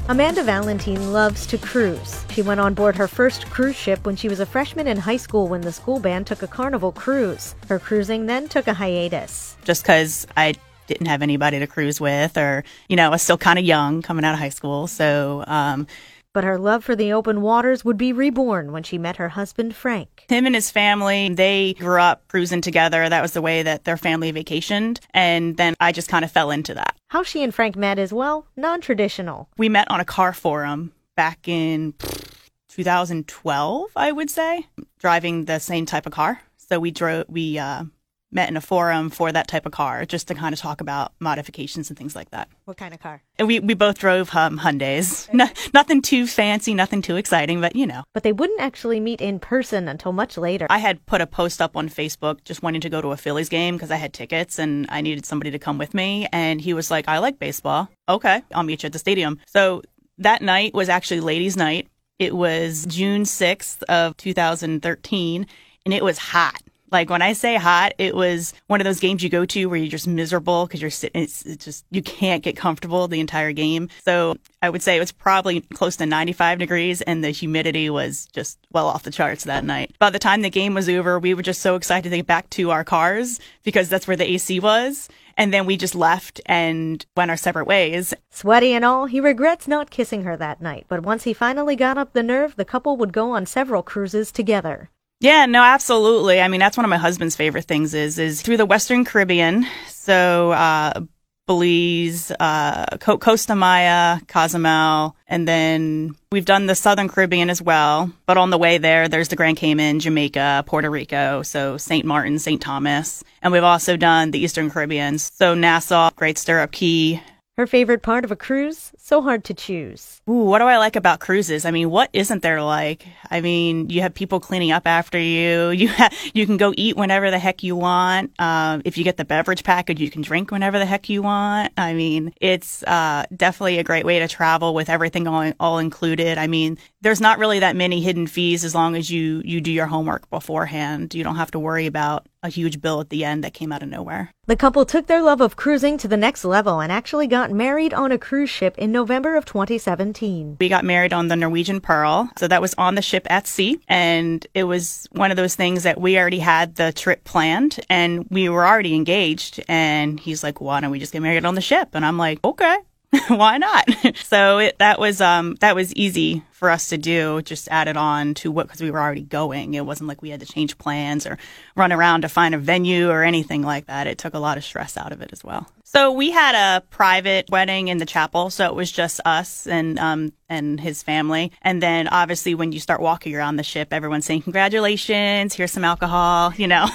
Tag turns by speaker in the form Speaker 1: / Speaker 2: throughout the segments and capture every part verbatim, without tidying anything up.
Speaker 1: Amanda Valentine loves to cruise. She went on board her first cruise ship when she was a freshman in high school when the school band took a Carnival cruise. Her cruising then took a hiatus.
Speaker 2: Just because I didn't have anybody to cruise with, or, you know, I was still kind of young coming out of high school. So, um,
Speaker 1: But her love for the open waters would be reborn when she met her husband, Frank.
Speaker 2: Him and his family, they grew up cruising together. That was the way that their family vacationed. And then I just kind of fell into that.
Speaker 1: How she and Frank met is, well, non-traditional.
Speaker 2: We met on a car forum back in two thousand twelve, I would say, driving the same type of car. So we drove, we uh, met in a forum for that type of car, just to kind of talk about modifications and things like that.
Speaker 1: What kind of car?
Speaker 2: And we, we both drove um, Hyundais. No, nothing too fancy, nothing too exciting, but you know.
Speaker 1: But they wouldn't actually meet in person until much later.
Speaker 2: I had put a post up on Facebook just wanting to go to a Phillies game because I had tickets and I needed somebody to come with me. And he was like, I like baseball. Okay, I'll meet you at the stadium. So that night was actually ladies' night. It was June sixth of two thousand thirteen, and it was hot. Like, when I say hot, it was one of those games you go to where you're just miserable because you're sitting, it's, it's just, you can't get comfortable the entire game. So I would say it was probably close to ninety-five degrees, and the humidity was just well off the charts that night. By the time the game was over, we were just so excited to get back to our cars because that's where the A C was. And then we just left and went our separate ways.
Speaker 1: Sweaty and all, he regrets not kissing her that night. But once he finally got up the nerve, the couple would go on several cruises together.
Speaker 2: Yeah, no, absolutely. I mean, that's one of my husband's favorite things is, is through the Western Caribbean. So, uh, Belize, uh, Co- Costa Maya, Cozumel, and then we've done the Southern Caribbean as well. But on the way there, there's the Grand Cayman, Jamaica, Puerto Rico, so Saint Martin, Saint Thomas. And we've also done the Eastern Caribbean, so Nassau, Great Stirrup Cay.
Speaker 1: Her favorite part of a cruise? So hard to choose.
Speaker 2: Ooh, what do I like about cruises? I mean, what isn't there like? I mean, you have people cleaning up after you. You ha- you can go eat whenever the heck you want. Um, if you get the beverage package, you can drink whenever the heck you want. I mean, it's uh, definitely a great way to travel with everything all, all included. I mean, there's not really that many hidden fees as long as you, you do your homework beforehand. You don't have to worry about a huge bill at the end that came out of nowhere.
Speaker 1: The couple took their love of cruising to the next level and actually got married on a cruise ship in November of twenty seventeen.
Speaker 2: We got married on the Norwegian Pearl. So that was on the ship at sea. And it was one of those things that we already had the trip planned and we were already engaged. And he's like, why don't we just get married on the ship? And I'm like, okay. Why not? So it, that was um that was easy for us to do. Just added on to what because we were already going. It wasn't like we had to change plans or run around to find a venue or anything like that. It took a lot of stress out of it as well. So we had a private wedding in the chapel. So it was just us and um and his family. And then obviously when you start walking around the ship, everyone's saying congratulations. Here's some alcohol. You know.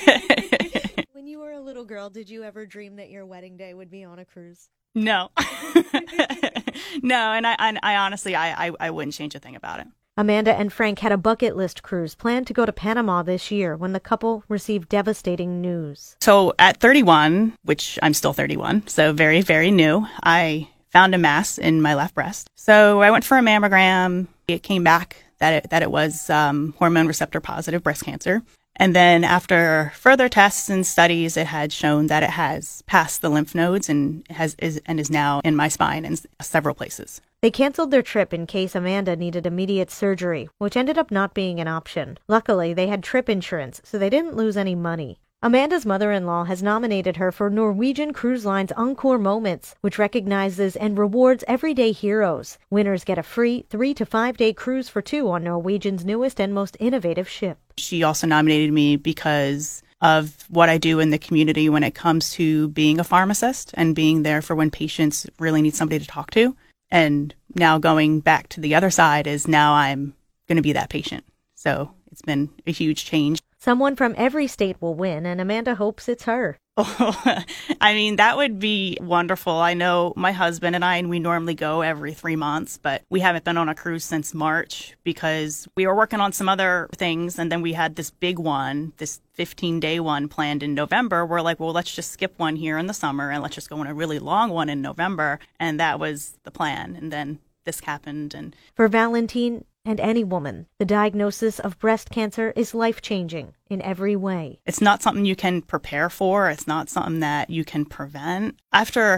Speaker 1: When you were a little girl, did you ever dream that your wedding day would be on a cruise?
Speaker 2: No, no, and I, I, I honestly, I, I, I wouldn't change a thing about it.
Speaker 1: Amanda and Frank had a bucket list cruise planned to go to Panama this year when the couple received devastating news.
Speaker 2: So at thirty-one, which I'm still thirty-one, so very, very new, I found a mass in my left breast. So I went for a mammogram. It came back that it, that it was um, hormone receptor positive breast cancer. And then after further tests and studies, it had shown that it has passed the lymph nodes and has is and is now in my spine in several places.
Speaker 1: They canceled their trip in case Amanda needed immediate surgery, which ended up not being an option. Luckily, they had trip insurance, so they didn't lose any money. Amanda's mother-in-law has nominated her for Norwegian Cruise Line's Encore Moments, which recognizes and rewards everyday heroes. Winners get a free three to five day cruise for two on Norwegian's newest and most innovative ship.
Speaker 2: She also nominated me because of what I do in the community when it comes to being a pharmacist and being there for when patients really need somebody to talk to. And now going back to the other side is now I'm going to be that patient. So it's been a huge change.
Speaker 1: Someone from every state will win, and Amanda hopes it's her.
Speaker 2: Oh, I mean, that would be wonderful. I know my husband and I, and we normally go every three months, but we haven't been on a cruise since March because we were working on some other things. And then we had this big one, this fifteen day one planned in November. We're like, well, let's just skip one here in the summer and let's just go on a really long one in November. And that was the plan. And then this happened. And
Speaker 1: for Valentine and any woman, the diagnosis of breast cancer is life-changing in every way.
Speaker 2: It's not something you can prepare for. It's not something that you can prevent. After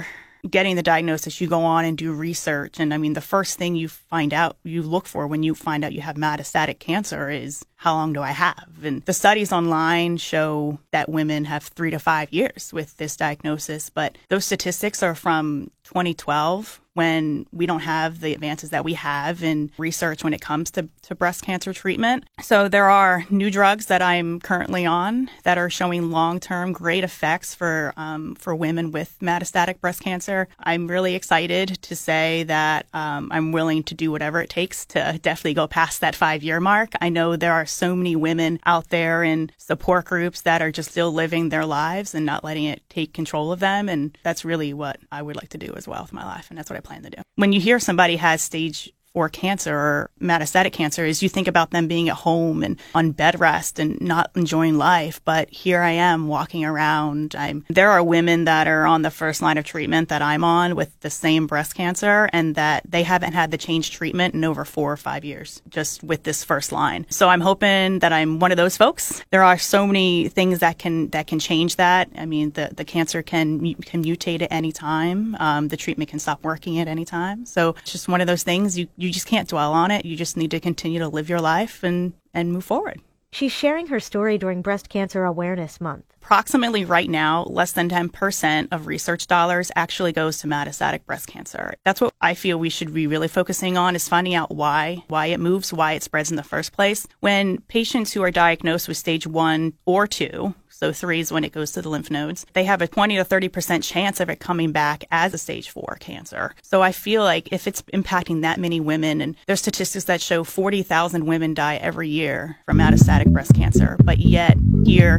Speaker 2: getting the diagnosis, you go on and do research. And I mean, the first thing you find out, you look for when you find out you have metastatic cancer is, how long do I have? And the studies online show that women have three to five years with this diagnosis, but those statistics are from twenty twelve, when we don't have the advances that we have in research when it comes to, to breast cancer treatment. So there are new drugs that I'm currently on that are showing long-term great effects for um, for women with metastatic breast cancer. I'm really excited to say that um, I'm willing to do whatever it takes to definitely go past that five-year mark. I know there are so many women out there in support groups that are just still living their lives and not letting it take control of them. And that's really what I would like to do as well with my life. And that's what I plan to do. When you hear somebody has stage four cancer or metastatic cancer, is you think about them being at home and on bed rest and not enjoying life. But here I am walking around. I'm, there are women that are on the first line of treatment that I'm on with the same breast cancer, and that they haven't had the change treatment in over four or five years just with this first line. So I'm hoping that I'm one of those folks. There are so many things that can that can change that. I mean, the, the cancer can, can mutate at any time. Um, the treatment can stop working at any time. So it's just one of those things. You You just can't dwell on it. You just need to continue to live your life and, and move forward.
Speaker 1: She's sharing her story during Breast Cancer Awareness Month.
Speaker 2: Approximately right now, less than ten percent of research dollars actually goes to metastatic breast cancer. That's what I feel we should be really focusing on, is finding out why, why it moves, why it spreads in the first place. When patients who are diagnosed with stage one or two, so three is when it goes to the lymph nodes, they have a twenty to thirty percent chance of it coming back as a stage four cancer. So I feel like if it's impacting that many women, and there's statistics that show forty thousand women die every year from metastatic breast cancer, but yet here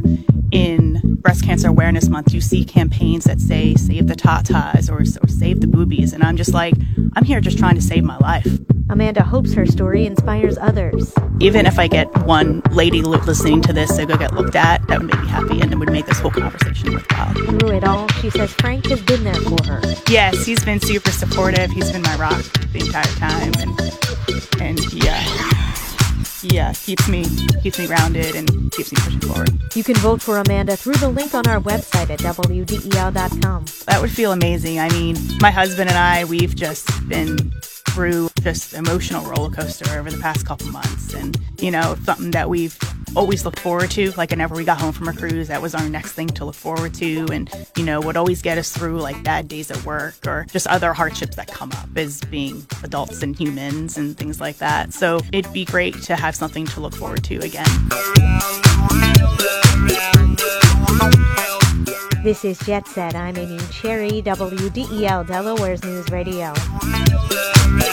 Speaker 2: in Breast Cancer Awareness Month, you see campaigns that say, save the tatas or, or save the boobies. And I'm just like, I'm here just trying to save my life.
Speaker 1: Amanda hopes her story inspires others.
Speaker 2: Even if I get one lady listening to this to go get looked at, that would make me happy, and it would make this whole conversation worthwhile.
Speaker 1: Through it all, she says Frank has been there for her.
Speaker 2: Yes, he's been super supportive. He's been my rock the entire time. And, and yeah. Yeah, keeps me keeps me grounded and keeps me pushing forward.
Speaker 1: You can vote for Amanda through the link on our website at W D E L dot com.
Speaker 2: That would feel amazing. I mean, my husband and I, we've just been through just emotional roller coaster over the past couple months, and you know, something that we've always looked forward to. Like whenever we got home from a cruise, that was our next thing to look forward to, and you know, would always get us through like bad days at work or just other hardships that come up as being adults and humans and things like that. So it'd be great to have something to look forward to again.
Speaker 1: This is Jet Set. I'm Amy Cherry, W D E L Delaware's News Radio.